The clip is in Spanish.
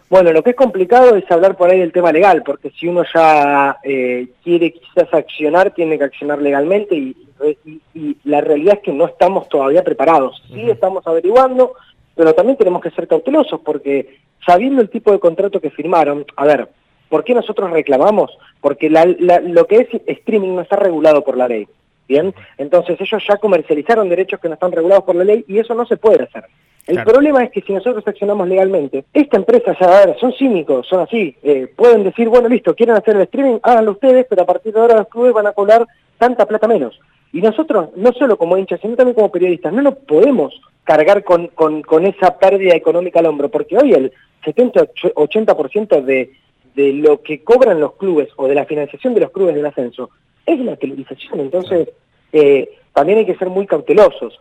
Bueno, lo que es complicado es hablar por ahí del tema legal, porque si uno ya quiere quizás accionar, tiene que accionar legalmente y la realidad es que no estamos todavía preparados. Sí estamos averiguando, pero también tenemos que ser cautelosos, porque sabiendo el tipo de contrato que firmaron, a ver, ¿por qué nosotros reclamamos? Porque lo que es streaming no está regulado por la ley, ¿bien? Entonces ellos ya comercializaron derechos que no están regulados por la ley y eso no se puede hacer. El problema es que si nosotros accionamos legalmente, esta empresa ya, a ver, son cínicos, son así, pueden decir, bueno, listo, quieren hacer el streaming, háganlo ustedes, pero a partir de ahora los clubes van a cobrar tanta plata menos. Y nosotros, no solo como hinchas, sino también como periodistas, no nos podemos cargar con esa pérdida económica al hombro, porque hoy el 70-80% de lo que cobran los clubes o de la financiación de los clubes del ascenso es la televisación, entonces también hay que ser muy cautelosos.